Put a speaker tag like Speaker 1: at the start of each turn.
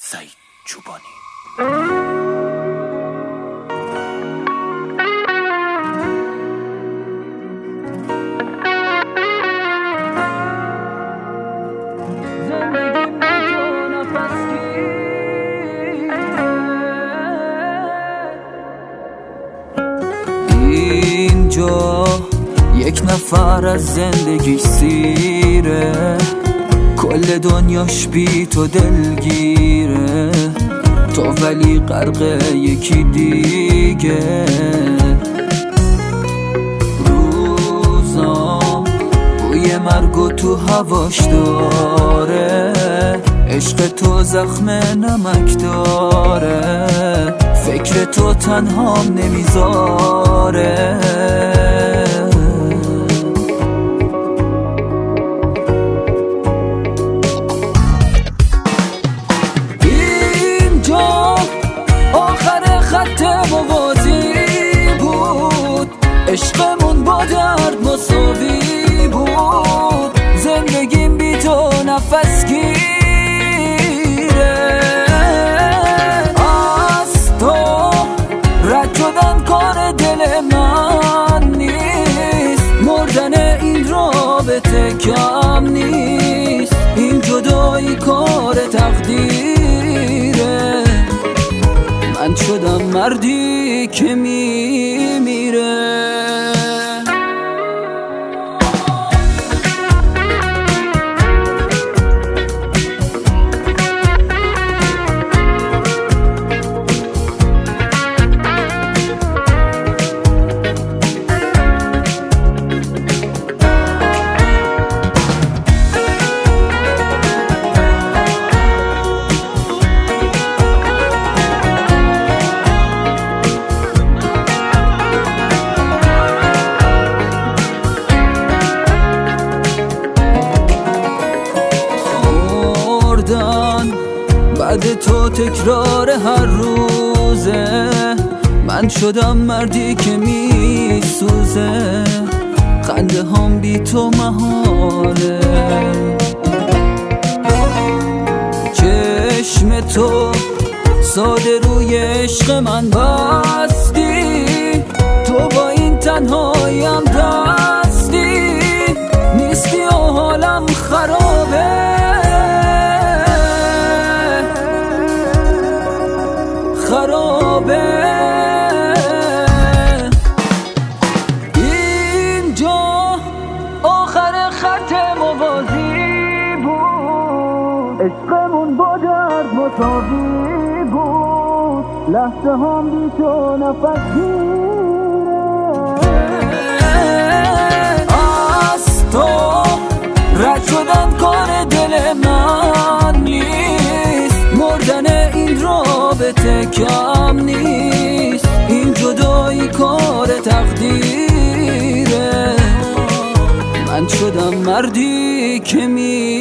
Speaker 1: سعید چوبانی.
Speaker 2: اینجا یک نفر از زندگی سیره، کل دنیاش بی تو دلگیره، تو ولی غرق یکی دیگه. روزام بوی مرگو تو هواش داره، عشق تو زخم نمک داره، فکر تو تنهام نمیذاره. اینجا آخر خط موازی بود، عشقمون با درد مساوی بود، زندگیم بی تو نفس گیره. از تو رد شدن کار دل من نیست، مردن این رابطه کم نیست، این جدایی کار تقدیره. من شدم مردی که میمیره. بعد تو تکرار هر روزه، من شدم مردی که میسوزه، خنده هم بی تو محاله. چشم تو ساده روی عشق من بستی، تو با این تنهاییم دستی، نیستی و حالم خرابه. اینجا آخر خط موازی بود، عشقمون با درد مساوی بود، لحظه هم بی تو نفس گیره. از تو رد شدن کار دل من نیست، مردن این رابطه کم نیست، این جدایی کار تقدیره. من شدم مردی که